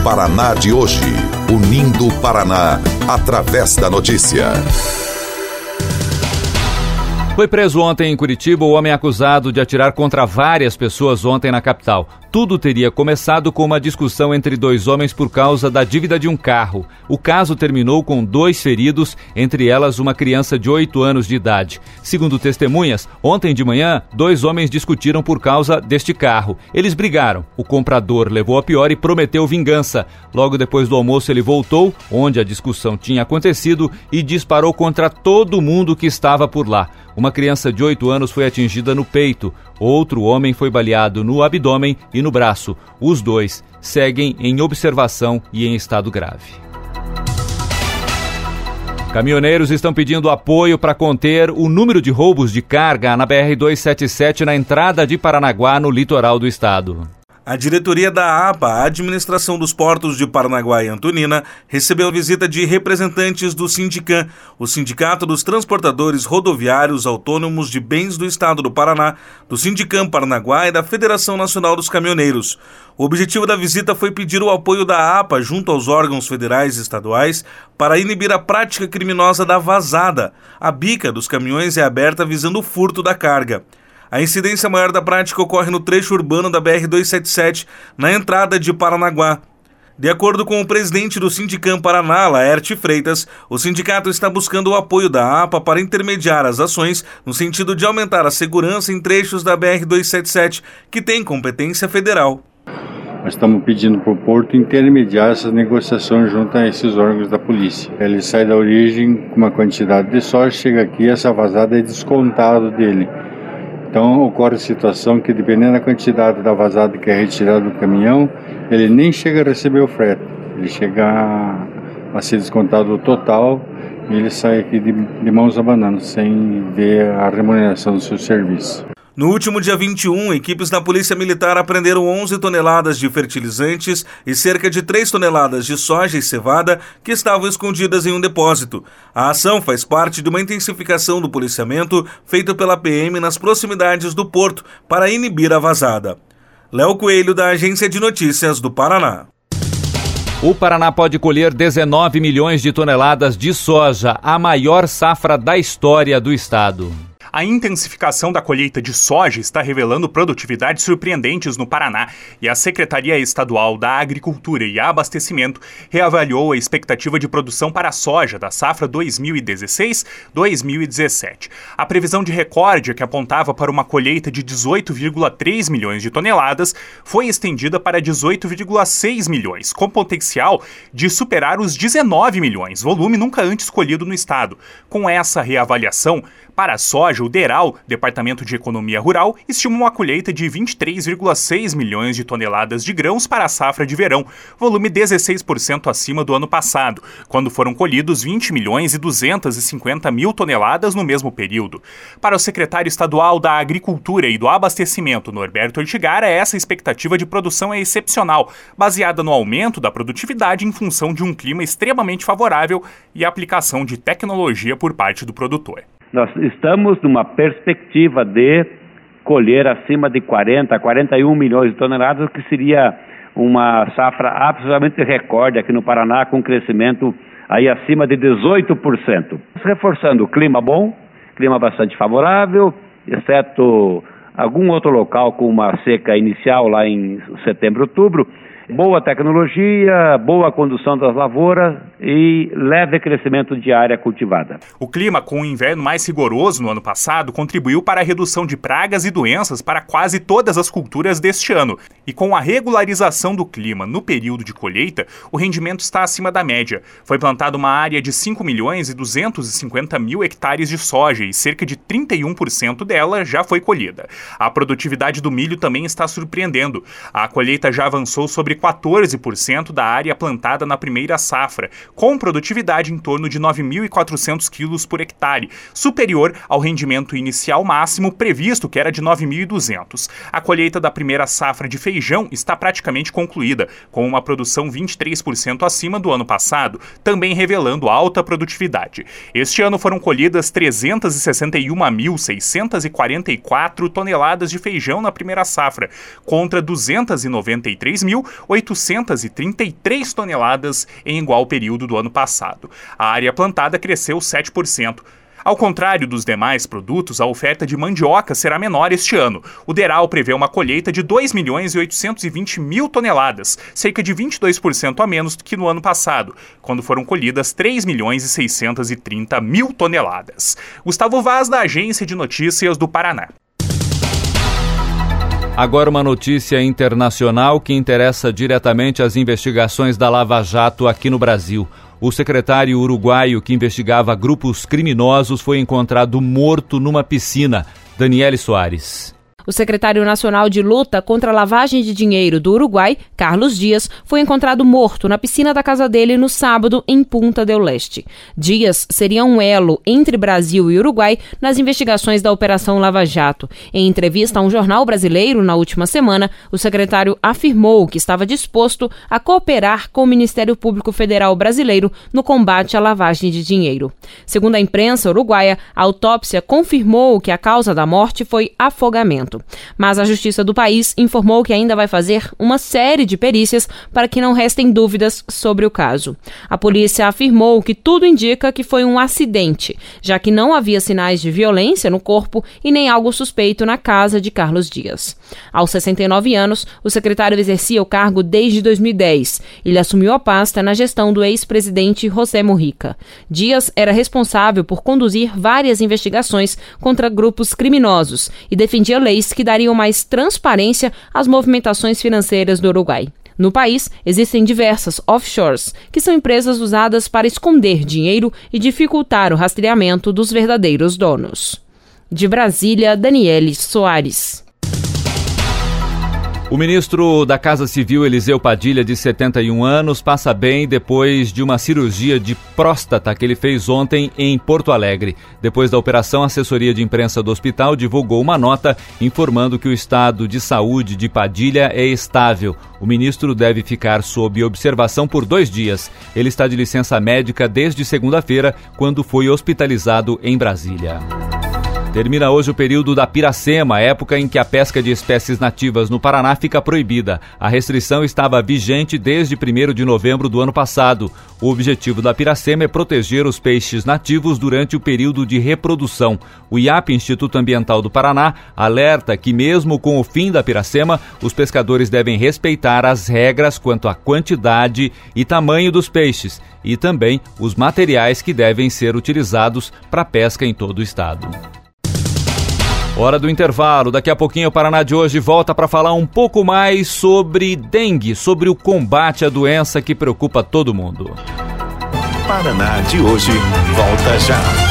Paraná de hoje. Unindo o Paraná através da notícia. Foi preso ontem em Curitiba o homem acusado de atirar contra várias pessoas ontem na capital. Tudo teria começado com uma discussão entre dois homens por causa da dívida de um carro. O caso terminou com 2 feridos, entre elas uma criança de 8 anos de idade. Segundo testemunhas, ontem de manhã, 2 homens discutiram por causa deste carro. Eles brigaram. O comprador levou a pior e prometeu vingança. Logo depois do almoço, ele voltou, onde a discussão tinha acontecido, e disparou contra todo mundo que estava por lá. Uma criança de 8 anos foi atingida no peito. Outro homem foi baleado no abdômen e no braço. Os 2 seguem em observação e em estado grave. Caminhoneiros estão pedindo apoio para conter o número de roubos de carga na BR-277 na entrada de Paranaguá, no litoral do estado. A diretoria da APA, a Administração dos Portos de Paranaguá e Antonina, recebeu a visita de representantes do Sindicam, o Sindicato dos Transportadores Rodoviários Autônomos de Bens do Estado do Paraná, do Sindicam Paranaguá e da Federação Nacional dos Caminhoneiros. O objetivo da visita foi pedir o apoio da APA junto aos órgãos federais e estaduais para inibir a prática criminosa da vazada. A bica dos caminhões é aberta visando o furto da carga. A incidência maior da prática ocorre no trecho urbano da BR-277, na entrada de Paranaguá. De acordo com o presidente do Sindicam Paraná, Laerte Freitas, o sindicato está buscando o apoio da APA para intermediar as ações no sentido de aumentar a segurança em trechos da BR-277, que tem competência federal. Nós estamos pedindo para o Porto intermediar essas negociações junto a esses órgãos da polícia. Ele sai da origem com uma quantidade de soja, chega aqui, essa vazada é descontado dele. Então ocorre a situação que, dependendo da quantidade da vazada que é retirada do caminhão, ele nem chega a receber o frete. Ele chega a ser descontado o total e ele sai aqui de mãos abanando, sem ver a remuneração do seu serviço. No último dia 21, equipes da Polícia Militar apreenderam 11 toneladas de fertilizantes e cerca de 3 toneladas de soja e cevada que estavam escondidas em um depósito. A ação faz parte de uma intensificação do policiamento feito pela PM nas proximidades do porto para inibir a vazada. Léo Coelho, da Agência de Notícias do Paraná. O Paraná pode colher 19 milhões de toneladas de soja, a maior safra da história do estado. A intensificação da colheita de soja está revelando produtividades surpreendentes no Paraná e a Secretaria Estadual da Agricultura e Abastecimento reavaliou a expectativa de produção para a soja da safra 2016-2017. A previsão de recorde, que apontava para uma colheita de 18,3 milhões de toneladas, foi estendida para 18,6 milhões, com potencial de superar os 19 milhões, volume nunca antes colhido no estado. Com essa reavaliação, para a soja, o DERAL, Departamento de Economia Rural, estima uma colheita de 23,6 milhões de toneladas de grãos para a safra de verão, volume 16% acima do ano passado, quando foram colhidos 20 milhões e 250 mil toneladas no mesmo período. Para o secretário estadual da Agricultura e do Abastecimento, Norberto Ortigara, essa expectativa de produção é excepcional, baseada no aumento da produtividade em função de um clima extremamente favorável e a aplicação de tecnologia por parte do produtor. Nós estamos numa perspectiva de colher acima de 40, 41 milhões de toneladas, o que seria uma safra absolutamente recorde aqui no Paraná, com crescimento aí acima de 18%. Reforçando o clima bom, clima bastante favorável, exceto algum outro local com uma seca inicial lá em setembro, outubro. Boa tecnologia, boa condução das lavouras e leve crescimento de área cultivada. O clima, com o inverno mais rigoroso no ano passado, contribuiu para a redução de pragas e doenças para quase todas as culturas deste ano. E com a regularização do clima no período de colheita, o rendimento está acima da média. Foi plantada uma área de 5 milhões e 250 mil hectares de soja e cerca de 31% dela já foi colhida. A produtividade do milho também está surpreendendo. A colheita já avançou sobre 14% da área plantada na primeira safra, com produtividade em torno de 9.400 quilos por hectare, superior ao rendimento inicial máximo previsto, que era de 9.200. A colheita da primeira safra de feijão está praticamente concluída, com uma produção 23% acima do ano passado, também revelando alta produtividade. Este ano foram colhidas 361.644 toneladas de feijão na primeira safra, contra 293.833 toneladas em igual período do ano passado. A área plantada cresceu 7%. Ao contrário dos demais produtos, a oferta de mandioca será menor este ano. O DERAL prevê uma colheita de 2.820.000 toneladas, cerca de 22% a menos do que no ano passado, quando foram colhidas 3.630.000 toneladas. Gustavo Vaz, da Agência de Notícias do Paraná. Agora uma notícia internacional que interessa diretamente às investigações da Lava Jato aqui no Brasil. O secretário uruguaio que investigava grupos criminosos foi encontrado morto numa piscina. Daniele Soares. O secretário nacional de luta contra a lavagem de dinheiro do Uruguai, Carlos Dias, foi encontrado morto na piscina da casa dele no sábado, em Punta del Este. Dias seria um elo entre Brasil e Uruguai nas investigações da Operação Lava Jato. Em entrevista a um jornal brasileiro na última semana, o secretário afirmou que estava disposto a cooperar com o Ministério Público Federal brasileiro no combate à lavagem de dinheiro. Segundo a imprensa uruguaia, a autópsia confirmou que a causa da morte foi afogamento. Mas a Justiça do país informou que ainda vai fazer uma série de perícias para que não restem dúvidas sobre o caso. A polícia afirmou que tudo indica que foi um acidente, já que não havia sinais de violência no corpo e nem algo suspeito na casa de Carlos Dias. Aos 69 anos, o secretário exercia o cargo desde 2010. Ele assumiu a pasta na gestão do ex-presidente José Mujica. Dias era responsável por conduzir várias investigações contra grupos criminosos e defendia leis que dariam mais transparência às movimentações financeiras do Uruguai. No país, existem diversas offshores, que são empresas usadas para esconder dinheiro e dificultar o rastreamento dos verdadeiros donos. De Brasília, Daniele Soares. O ministro da Casa Civil, Eliseu Padilha, de 71 anos, passa bem depois de uma cirurgia de próstata que ele fez ontem em Porto Alegre. Depois da operação, a assessoria de imprensa do hospital divulgou uma nota informando que o estado de saúde de Padilha é estável. O ministro deve ficar sob observação por 2 dias. Ele está de licença médica desde segunda-feira, quando foi hospitalizado em Brasília. Termina hoje o período da Piracema, época em que a pesca de espécies nativas no Paraná fica proibida. A restrição estava vigente desde 1º de novembro do ano passado. O objetivo da Piracema é proteger os peixes nativos durante o período de reprodução. O IAP, Instituto Ambiental do Paraná, alerta que mesmo com o fim da Piracema, os pescadores devem respeitar as regras quanto à quantidade e tamanho dos peixes e também os materiais que devem ser utilizados para pesca em todo o estado. Hora do intervalo. Daqui a pouquinho o Paraná de hoje volta para falar um pouco mais sobre dengue, sobre o combate à doença que preocupa todo mundo. Paraná de hoje volta já.